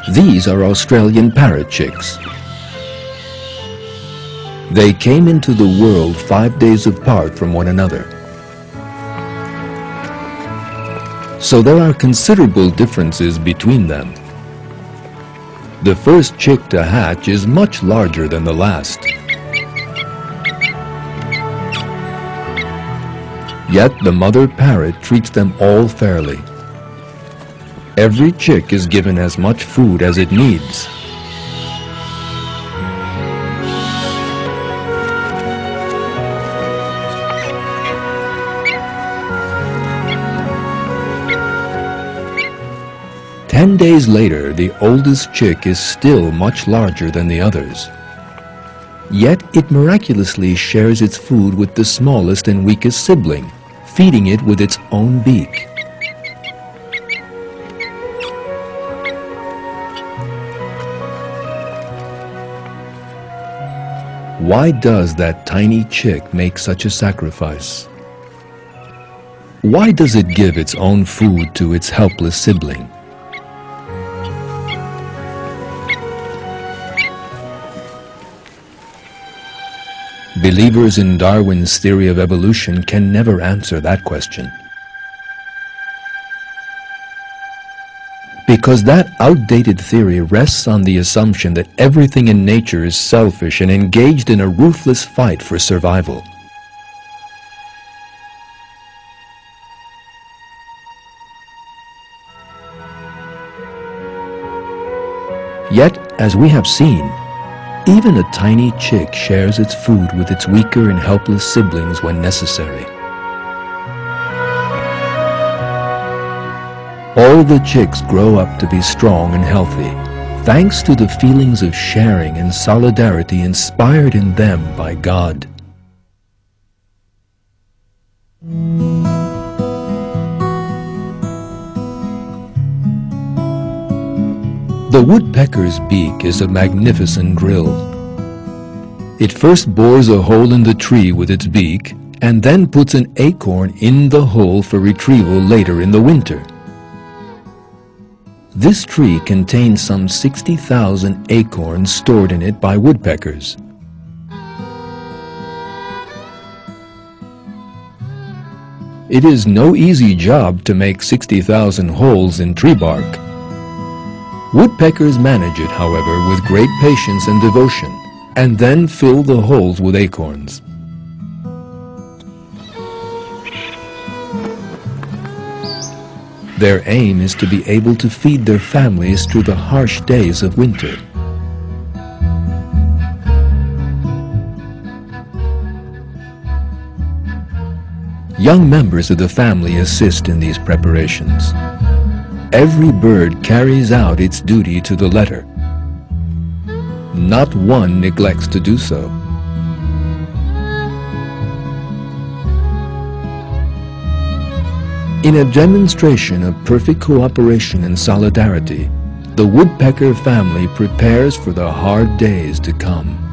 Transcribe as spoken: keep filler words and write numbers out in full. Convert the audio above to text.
These are Australian parrot chicks. They came into the world five days apart from one another. So there are considerable differences between them. The first chick to hatch is much larger than the last. Yet the mother parrot treats them all fairly. Every chick is given as much food as it needs. Ten days later, the oldest chick is still much larger than the others. Yet it miraculously shares its food with the smallest and weakest sibling, feeding it with its own beak. Why does that tiny chick make such a sacrifice? Why does it give its own food to its helpless sibling? Believers in Darwin's theory of evolution can never answer that question. Because that outdated theory rests on the assumption that everything in nature is selfish and engaged in a ruthless fight for survival. Yet, as we have seen, even a tiny chick shares its food with its weaker and helpless siblings when necessary. All the chicks grow up to be strong and healthy, thanks to the feelings of sharing and solidarity inspired in them by God. The woodpecker's beak is a magnificent drill. It first bores a hole in the tree with its beak and then puts an acorn in the hole for retrieval later in the winter. This tree contains some sixty thousand acorns stored in it by woodpeckers. It is no easy job to make sixty thousand holes in tree bark. Woodpeckers manage it, however, with great patience and devotion, and then fill the holes with acorns. Their aim is to be able to feed their families through the harsh days of winter. Young members of the family assist in these preparations. Every bird carries out its duty to the letter. Not one neglects to do so. In a demonstration of perfect cooperation and solidarity, the woodpecker family prepares for the hard days to come.